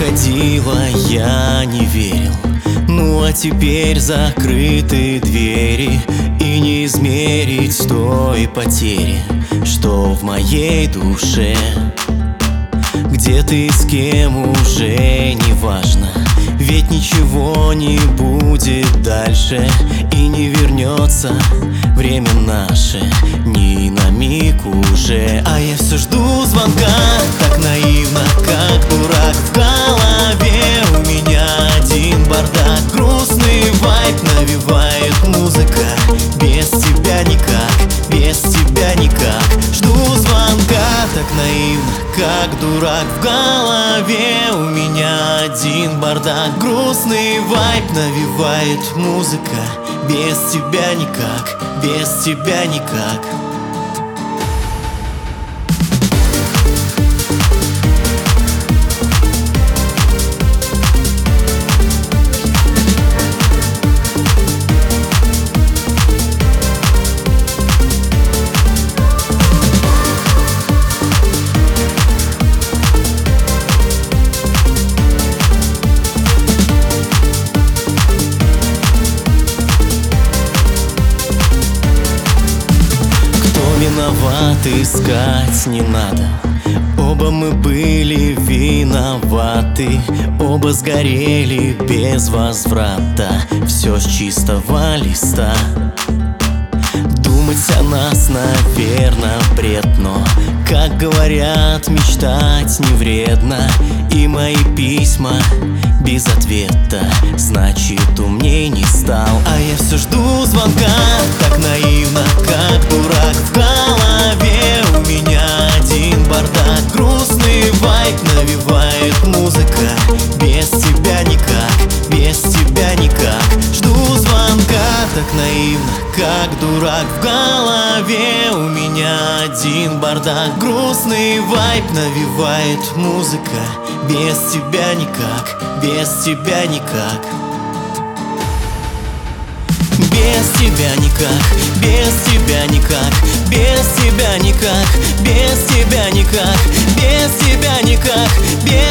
уходила, я не верил. Ну а теперь закрыты двери, и не измерить той потери, что в моей душе. Где ты, с кем, уже не важно, ведь ничего не будет дальше, и не вернется время наше ни на миг уже. А я все жду звонка, так наивно, как дурак. В голове у меня один бардак, грустный вайб навевает музыка. Без тебя никак, без тебя никак. Жду звонка, так наивно, как дурак. В голове у меня один бардак, грустный вайб навевает музыка. Без тебя никак, без тебя никак. Виноват, искать не надо. Оба мы были виноваты, оба сгорели без возврата. Все с чистого листа. Думать о нас, наверно, бред, но, как говорят, мечтать не вредно. И мои письма без ответа, значит, умней не стал. А я все жду звонка, так наивно, как дурак. В голове у меня один бардак, грустный вайб навевает музыка. Без тебя никак, без тебя никак. Жду звонка, так наивно, как дурак. В голове у меня один бардак, грустный вайб навевает музыка. Без тебя никак, без тебя никак. Без тебя никак, без тебя никак, без тебя никак, без тебя никак, без тебя никак, без